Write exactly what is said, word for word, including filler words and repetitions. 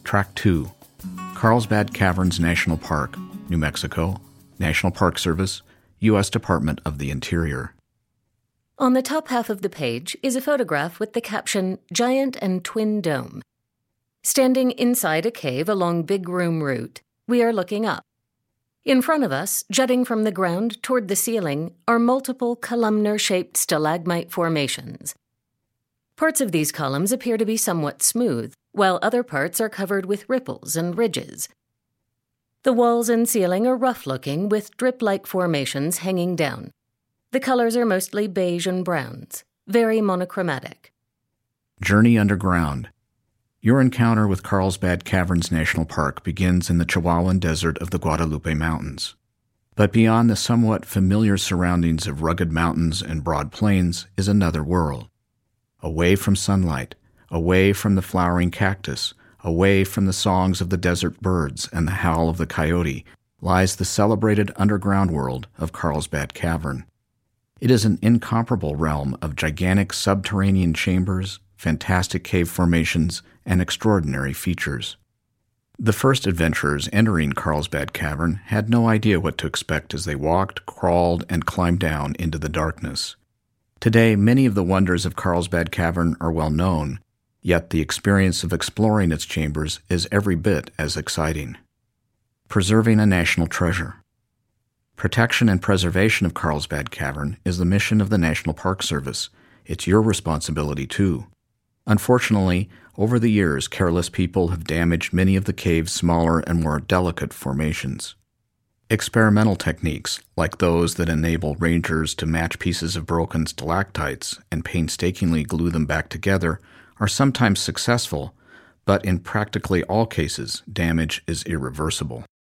Track two, Carlsbad Caverns National Park, New Mexico, National Park Service, U S Department of the Interior. On the top half of the page is a photograph with the caption, Giant and Twin Dome. Standing inside a cave along Big Room Route, we are looking up. In front of us, jutting from the ground toward the ceiling, are multiple columnar-shaped stalagmite formations. Parts of these columns appear to be somewhat smooth, while other parts are covered with ripples and ridges. The walls and ceiling are rough-looking, with drip-like formations hanging down. The colors are mostly beige and browns, very monochromatic. Journey underground. Your encounter with Carlsbad Caverns National Park begins in the Chihuahuan Desert of the Guadalupe Mountains. But beyond the somewhat familiar surroundings of rugged mountains and broad plains is another world. Away from sunlight, away from the flowering cactus, away from the songs of the desert birds and the howl of the coyote, lies the celebrated underground world of Carlsbad Cavern. It is an incomparable realm of gigantic subterranean chambers, fantastic cave formations, and extraordinary features. The first adventurers entering Carlsbad Cavern had no idea what to expect as they walked, crawled, and climbed down into the darkness. Today, many of the wonders of Carlsbad Cavern are well known, yet the experience of exploring its chambers is every bit as exciting. Preserving a national treasure. Protection and preservation of Carlsbad Cavern is the mission of the National Park Service. It's your responsibility, too. Unfortunately, over the years, careless people have damaged many of the cave's smaller and more delicate formations. Experimental techniques, like those that enable rangers to match pieces of broken stalactites and painstakingly glue them back together, are sometimes successful, but in practically all cases, damage is irreversible.